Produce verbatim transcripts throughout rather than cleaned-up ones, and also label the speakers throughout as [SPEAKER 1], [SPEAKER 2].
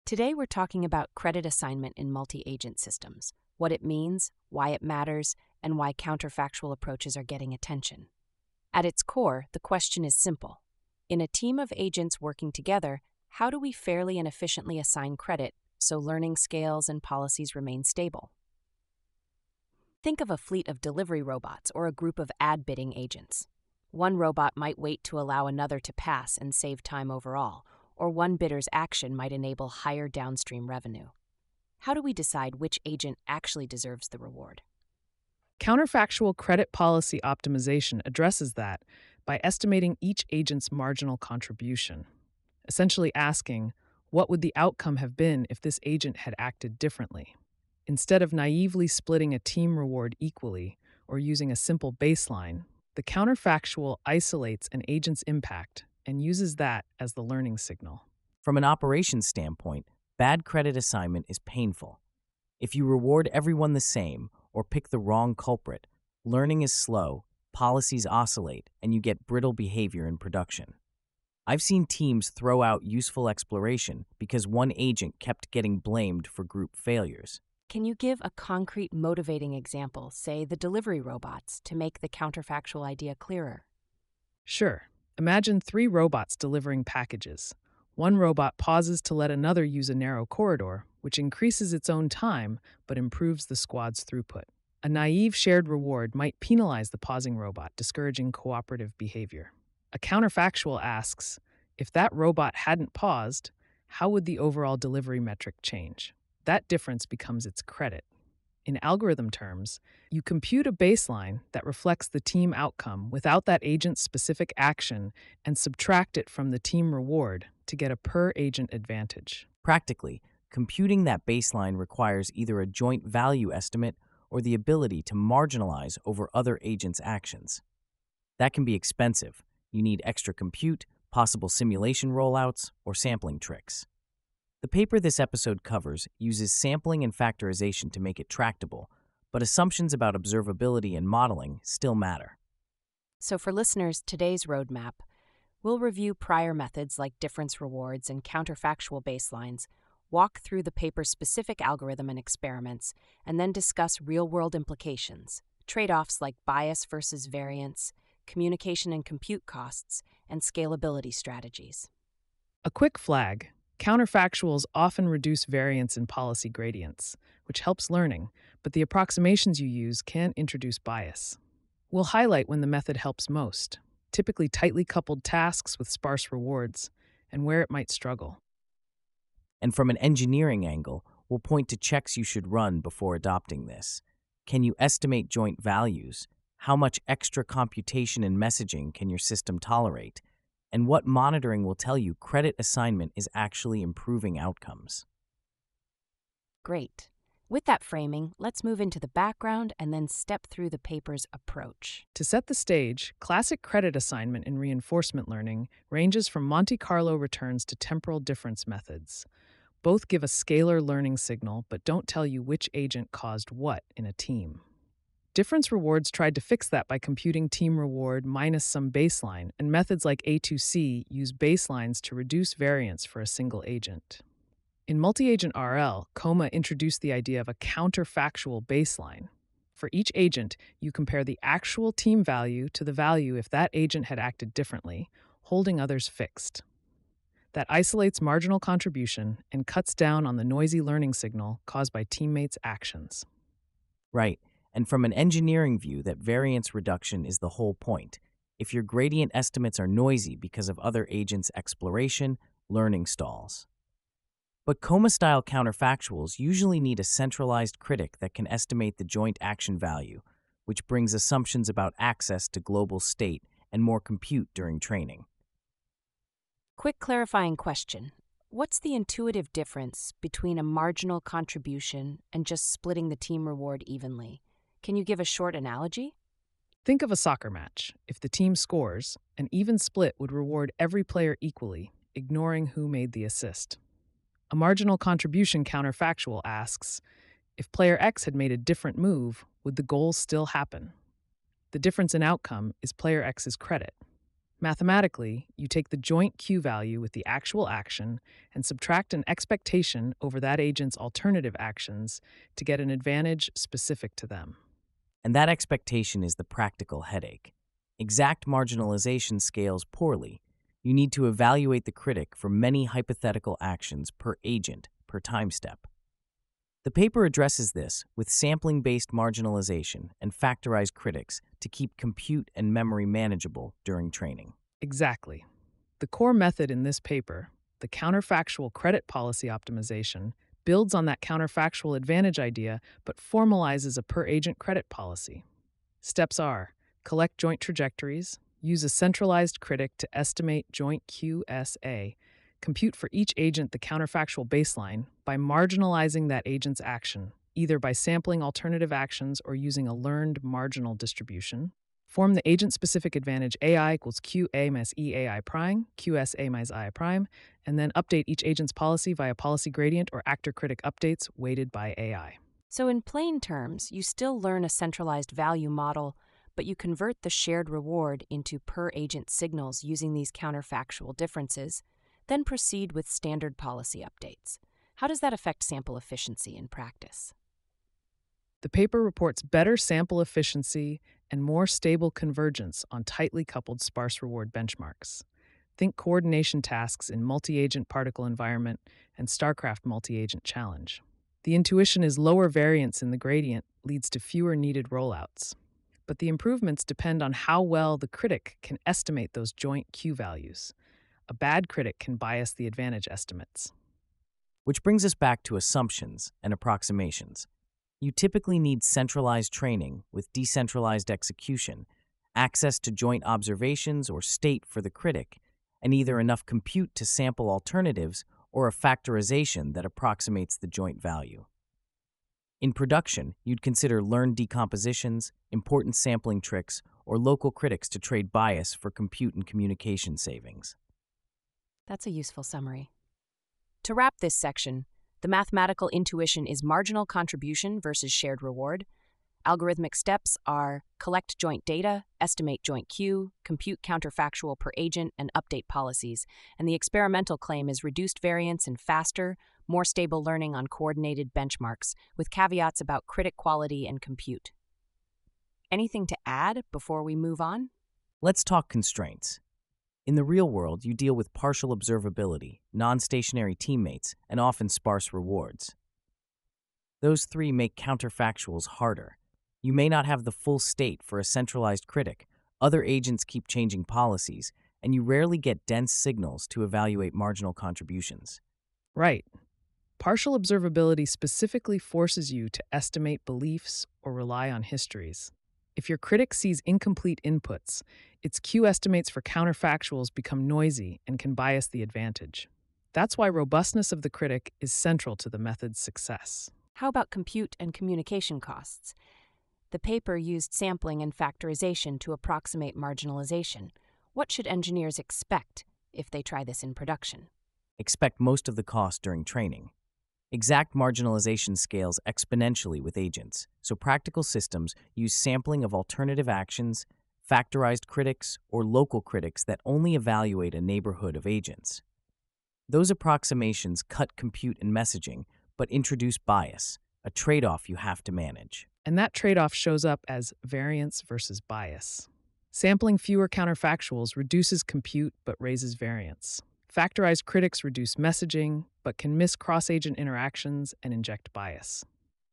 [SPEAKER 1] Today, we're talking about credit assignment in multi agent systems, what it means, why it matters, and why counterfactual approaches are getting attention. At its core, the question is simple. In a team of agents working together, how do we fairly and efficiently assign credit so learning scales and policies remain stable? Think of a fleet of delivery robots or a group of ad bidding agents. One robot might wait to allow another to pass and save time overall, or one bidder's action might enable higher downstream revenue. How do we decide which agent actually deserves the reward?
[SPEAKER 2] Counterfactual credit policy optimization addresses that by estimating each agent's marginal contribution, essentially asking, what would the outcome have been if this agent had acted differently? Instead of naively splitting a team reward equally or using a simple baseline, the counterfactual isolates an agent's impact and uses that as the learning signal.
[SPEAKER 3] From an operations standpoint, bad credit assignment is painful. If you reward everyone the same or pick the wrong culprit, learning is slow, policies oscillate, and you get brittle behavior in production. I've seen teams throw out useful exploration because one agent kept getting blamed for group failures.
[SPEAKER 1] Can you give a concrete motivating example, say the delivery robots, to make the counterfactual idea clearer?
[SPEAKER 2] Sure. Imagine three robots delivering packages. One robot pauses to let another use a narrow corridor, which increases its own time but improves the squad's throughput. A naive shared reward might penalize the pausing robot, discouraging cooperative behavior. A counterfactual asks, if that robot hadn't paused, how would the overall delivery metric change? That difference becomes its credit. In algorithm terms, you compute a baseline that reflects the team outcome without that agent's specific action and subtract it from the team reward to get a per-agent advantage.
[SPEAKER 3] Practically, computing that baseline requires either a joint value estimate or the ability to marginalize over other agents' actions. That can be expensive. You need extra compute, possible simulation rollouts, or sampling tricks. The paper this episode covers uses sampling and factorization to make it tractable, but assumptions about observability and modeling still matter.
[SPEAKER 1] So for listeners, today's roadmap, we'll review prior methods like difference rewards and counterfactual baselines, walk through the paper's specific algorithm and experiments, and then discuss real-world implications, trade-offs like bias versus variance, communication and compute costs, and scalability strategies.
[SPEAKER 2] A quick flag. Counterfactuals often reduce variance in policy gradients, which helps learning, but the approximations you use can introduce bias. We'll highlight when the method helps most, typically tightly coupled tasks with sparse rewards, and where it might struggle.
[SPEAKER 3] And from an engineering angle, we'll point to checks you should run before adopting this. Can you estimate joint values? How much extra computation and messaging can your system tolerate? And what monitoring will tell you credit assignment is actually improving outcomes?
[SPEAKER 1] Great. With that framing, let's move into the background and then step through the paper's approach.
[SPEAKER 2] To set the stage, classic credit assignment in reinforcement learning ranges from Monte Carlo returns to temporal difference methods. Both give a scalar learning signal but don't tell you which agent caused what in a team. Difference rewards tried to fix that by computing team reward minus some baseline, and methods like A two C use baselines to reduce variance for a single agent. In multi-agent R L, COMA introduced the idea of a counterfactual baseline. For each agent, you compare the actual team value to the value if that agent had acted differently, holding others fixed. That isolates marginal contribution and cuts down on the noisy learning signal caused by teammates' actions.
[SPEAKER 3] Right. And from an engineering view, that variance reduction is the whole point. If your gradient estimates are noisy because of other agents' exploration, learning stalls. But COMA-style counterfactuals usually need a centralized critic that can estimate the joint action value, which brings assumptions about access to global state and more compute during training.
[SPEAKER 1] Quick clarifying question. What's the intuitive difference between a marginal contribution and just splitting the team reward evenly? Can you give a short analogy?
[SPEAKER 2] Think of a soccer match. If the team scores, an even split would reward every player equally, ignoring who made the assist. A marginal contribution counterfactual asks, if player X had made a different move, would the goal still happen? The difference in outcome is player X's credit. Mathematically, you take the joint Q value with the actual action and subtract an expectation over that agent's alternative actions to get an advantage specific to them.
[SPEAKER 3] And that expectation is the practical headache. Exact marginalization scales poorly. You need to evaluate the critic for many hypothetical actions per agent per time step. The paper addresses this with sampling-based marginalization and factorized critics to keep compute and memory manageable during training.
[SPEAKER 2] Exactly. The core method in this paper, the counterfactual credit policy optimization, builds on that counterfactual advantage idea but formalizes a per-agent credit policy. Steps are: collect joint trajectories, use a centralized critic to estimate joint Q S A, compute for each agent the counterfactual baseline by marginalizing that agent's action, either by sampling alternative actions or using a learned marginal distribution. Form the agent-specific advantage A I equals Q A minus E A I prime, Q S A minus I prime, and then update each agent's policy via policy gradient or actor-critic updates weighted by A I.
[SPEAKER 1] So in plain terms, you still learn a centralized value model, but you convert the shared reward into per-agent signals using these counterfactual differences, then proceed with standard policy updates. How does that affect sample efficiency in practice?
[SPEAKER 2] The paper reports better sample efficiency and more stable convergence on tightly coupled sparse reward benchmarks. Think coordination tasks in multi-agent particle environment and StarCraft multi-agent challenge. The intuition is lower variance in the gradient leads to fewer needed rollouts. But the improvements depend on how well the critic can estimate those joint Q values. A bad critic can bias the advantage estimates.
[SPEAKER 3] Which brings us back to assumptions and approximations. You typically need centralized training with decentralized execution, access to joint observations or state for the critic, and either enough compute to sample alternatives or a factorization that approximates the joint value. In production, you'd consider learned decompositions, important sampling tricks, or local critics to trade bias for compute and communication savings.
[SPEAKER 1] That's a useful summary. To wrap this section, the mathematical intuition is marginal contribution versus shared reward. Algorithmic steps are collect joint data, estimate joint Q, compute counterfactual per agent, and update policies. And the experimental claim is reduced variance and faster, more stable learning on coordinated benchmarks, with caveats about critic quality and compute. Anything to add before we move on?
[SPEAKER 3] Let's talk constraints. In the real world, you deal with partial observability, non-stationary teammates, and often sparse rewards. Those three make counterfactuals harder. You may not have the full state for a centralized critic, other agents keep changing policies, and you rarely get dense signals to evaluate marginal contributions.
[SPEAKER 2] Right. Partial observability specifically forces you to estimate beliefs or rely on histories. If your critic sees incomplete inputs, its Q estimates for counterfactuals become noisy and can bias the advantage. That's why robustness of the critic is central to the method's success.
[SPEAKER 1] How about compute and communication costs? The paper used sampling and factorization to approximate marginalization. What should engineers expect if they try this in production?
[SPEAKER 3] Expect most of the cost during training. Exact marginalization scales exponentially with agents, so practical systems use sampling of alternative actions, factorized critics, or local critics that only evaluate a neighborhood of agents. Those approximations cut compute and messaging, but introduce bias, a trade-off you have to manage.
[SPEAKER 2] And that trade-off shows up as variance versus bias. Sampling fewer counterfactuals reduces compute but raises variance. Factorized critics reduce messaging, but can miss cross-agent interactions and inject bias.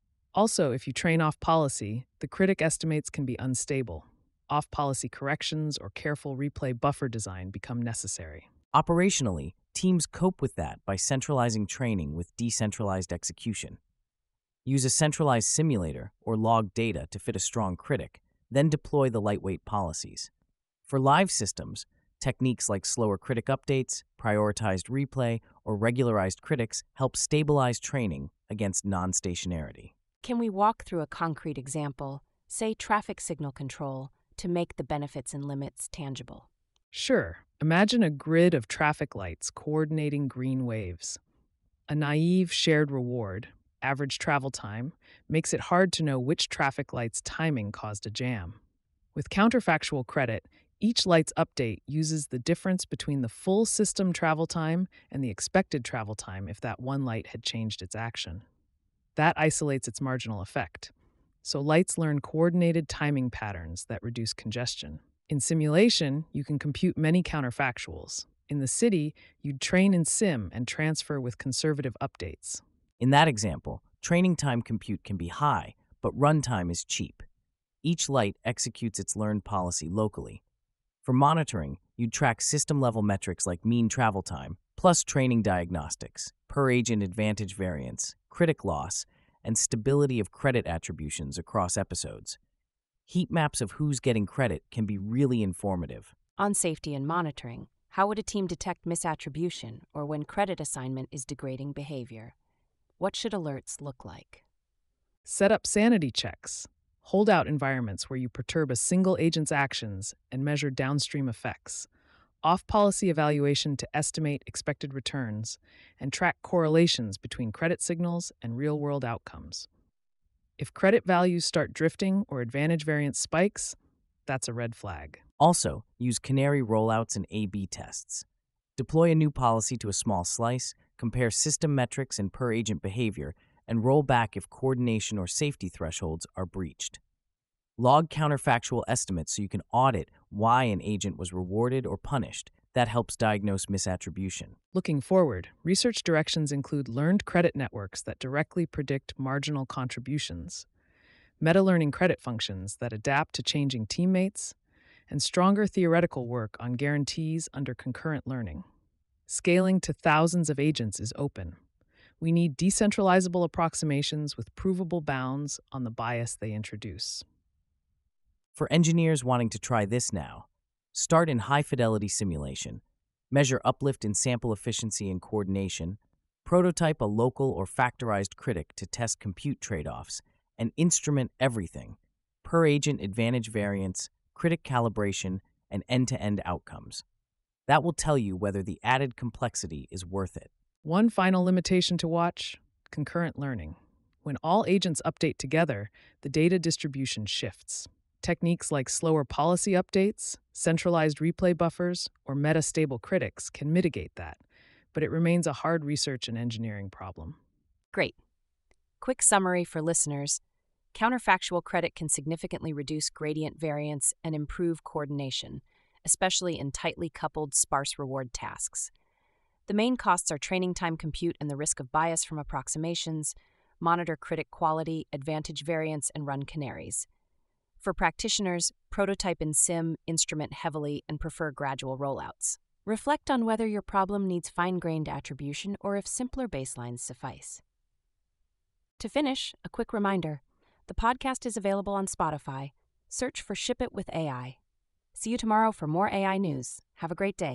[SPEAKER 2] Also, if you train off policy, the critic estimates can be unstable. Off-policy corrections or careful replay buffer design become necessary.
[SPEAKER 3] Operationally, teams cope with that by centralizing training with decentralized execution. Use a centralized simulator or log data to fit a strong critic, then deploy the lightweight policies. For live systems, techniques like slower critic updates, prioritized replay, or regularized critics help stabilize training against non-stationarity.
[SPEAKER 1] Can we walk through a concrete example, say traffic signal control, to make the benefits and limits tangible?
[SPEAKER 2] Sure. Imagine a grid of traffic lights coordinating green waves. A naive shared reward, average travel time, makes it hard to know which traffic light's timing caused a jam. With counterfactual credit, Each light's update uses the difference between the full system travel time and the expected travel time if that one light had changed its action. That isolates its marginal effect. So lights learn coordinated timing patterns that reduce congestion. In simulation, you can compute many counterfactuals. In the city, you'd train in sim and transfer with conservative updates.
[SPEAKER 3] In that example, training time compute can be high, but runtime is cheap. Each light executes its learned policy locally. For monitoring, you'd track system-level metrics like mean travel time, plus training diagnostics, per-agent advantage variance, critic loss, and stability of credit attributions across episodes. Heat maps of who's getting credit can be really informative.
[SPEAKER 1] On safety and monitoring, how would a team detect misattribution or when credit assignment is degrading behavior? What should alerts look like?
[SPEAKER 2] Set up sanity checks. Holdout environments where you perturb a single agent's actions and measure downstream effects. Off-policy evaluation to estimate expected returns and track correlations between credit signals and real-world outcomes. If credit values start drifting or advantage variance spikes, that's a red flag.
[SPEAKER 3] Also, use canary rollouts and A B tests. Deploy a new policy to a small slice, compare system metrics and per-agent behavior, and roll back if coordination or safety thresholds are breached. Log counterfactual estimates so you can audit why an agent was rewarded or punished. That helps diagnose misattribution.
[SPEAKER 2] Looking forward, research directions include learned credit networks that directly predict marginal contributions, meta-learning credit functions that adapt to changing teammates, and stronger theoretical work on guarantees under concurrent learning. Scaling to thousands of agents is open. We need decentralizable approximations with provable bounds on the bias they introduce.
[SPEAKER 3] For engineers wanting to try this now, start in high-fidelity simulation, measure uplift in sample efficiency and coordination, prototype a local or factorized critic to test compute trade-offs, and instrument everything: per-agent advantage variance, critic calibration, and end-to-end outcomes. That will tell you whether the added complexity is worth it.
[SPEAKER 2] One final limitation to watch: concurrent learning. When all agents update together, the data distribution shifts. Techniques like slower policy updates, centralized replay buffers, or meta-stable critics can mitigate that, but it remains a hard research and engineering problem.
[SPEAKER 1] Great. Quick summary for listeners. Counterfactual credit can significantly reduce gradient variance and improve coordination, especially in tightly coupled sparse reward tasks. The main costs are training time compute and the risk of bias from approximations, monitor critic quality, advantage variance, and run canaries. For practitioners, prototype in sim, instrument heavily, and prefer gradual rollouts. Reflect on whether your problem needs fine-grained attribution or if simpler baselines suffice. To finish, a quick reminder. The podcast is available on Spotify. Search for Ship It with A I. See you tomorrow for more A I news. Have a great day.